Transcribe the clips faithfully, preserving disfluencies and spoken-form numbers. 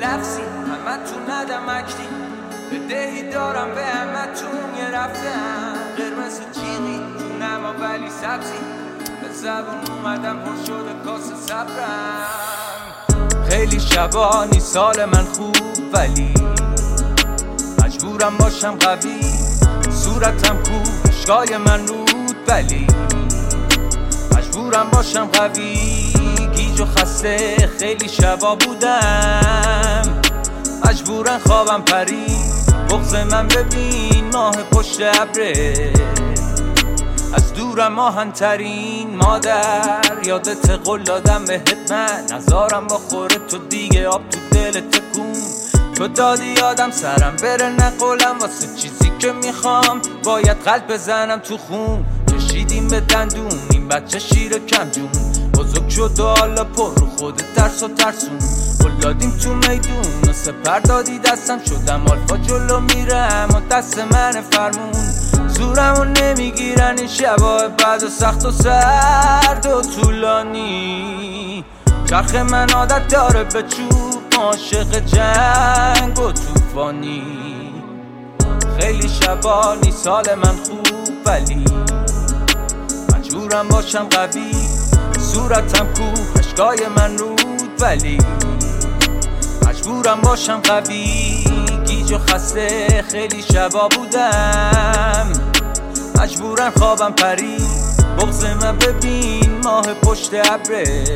لفظی همه تو ندم اکتی بدهی دارم به همه تون یه رفتم قرمز جیغی تو نما ولی سبزی به زبون اومدم پر شده کاسه صبرم خیلی شبانی سال من خوب ولی مجبورم باشم قوی صورتم کو اشکای من رود ولی مجبورم باشم قوی گیج و خسته خیلی شبا بودم مجبورم خوابم پرید بغض من ببین ماه پشت ابره از دورم آهن‌ترین مادر یادت قول دادم بهت من نزارم با خوره تو دیگه آب تو دل تکون تو دادی یادم سرم بره نقولم واسه چیزی که میخوام باید قلب بزنم تو خون کشیدیم به دندون این بچه شیر کم جون بزرگ شد و حالا پر رو خودت ترس و ترسون گل دادیم تو میدون و سپر دادی دستم شدم آلفا جلو میرم و دست من فرمون زورمو نمیگیرن این شبای بد و سخت و سرد و طولانی چرخ من عادت داره به چوب عاشق جنگ و توفانی خیلی شبانی سال من خوب ولی مجبورم باشم قوی صورتم کو اشکای من رود ولی مجبورم باشم قوی گیج و خسته خیلی شبا بودم مجبورم خوابم پرید بغض من ببین ماه پشت ابره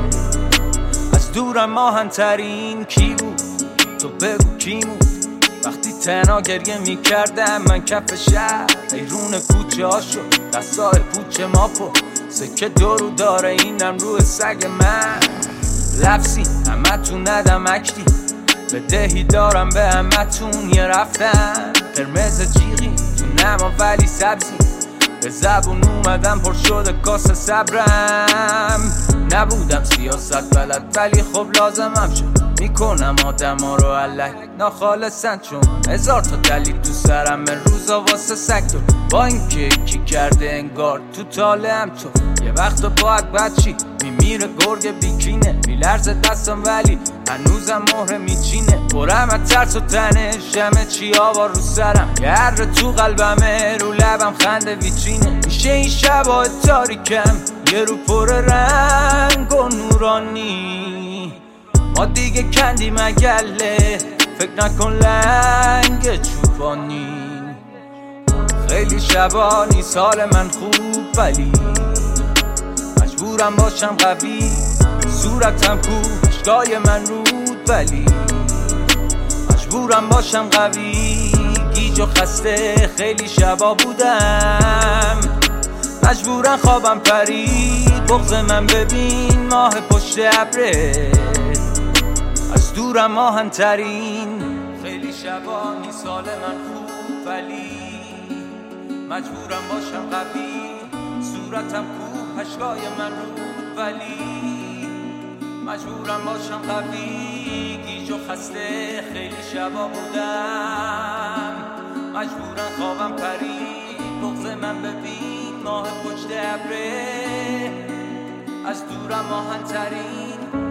از دورم آهن‌ترین کی بود تو بگو کی بود وقتی تنها گریه میکردم من کف شهر ایرون کوچه ها شد دستای پوچه ماپو سکه دورو داره اینم روی سگ من لفظی همه تو ندم اکتی بدهی دارم به همه تون یه رفتم قرمز جیغی تو نما ولی سبزی به زبون اومدم پر شده کاسه صبرم نبودم سیاست بلد ولی خب لازمم شد میکنم آدم ها رو علک ناخالصن چون هزار تا دلیل تو سرم روزا واسه سکتور با این که کی کرده انگار تو طالعم تو یه وقت باید بچی میمیره گرگ بیکینه میلرزه دستم ولی هنوزم مهره میچینه برم از ترس و تنش همه چی آوا رو سرم یه هر تو قلبمه رو لبم خنده ویترینه میشه این شبا تاریکم یه رو پر رنگ و نورانی ما دیگه کندیم اگله فکر نکن لنگ چوبانی خیلی شبانی سال من خوب ولی مجبورم باشم قوی صورتم کو اشکای من رود ولی مجبورم باشم قوی گیج و خسته خیلی شبا بودم مجبورم خوابم پرید بغض من ببین ماه پشت ابره از دورم آهن‌ترین خیلی شبانی سال من خوب ولی مجبورم باشم قوی صورتم کو اشکای من رود ولی مجبورم باشم قوی گیج و خسته خیلی شبا بودم مجبورم خوابم پرید بغض من ببین ماه پشت ابره از دورم آهن‌ترین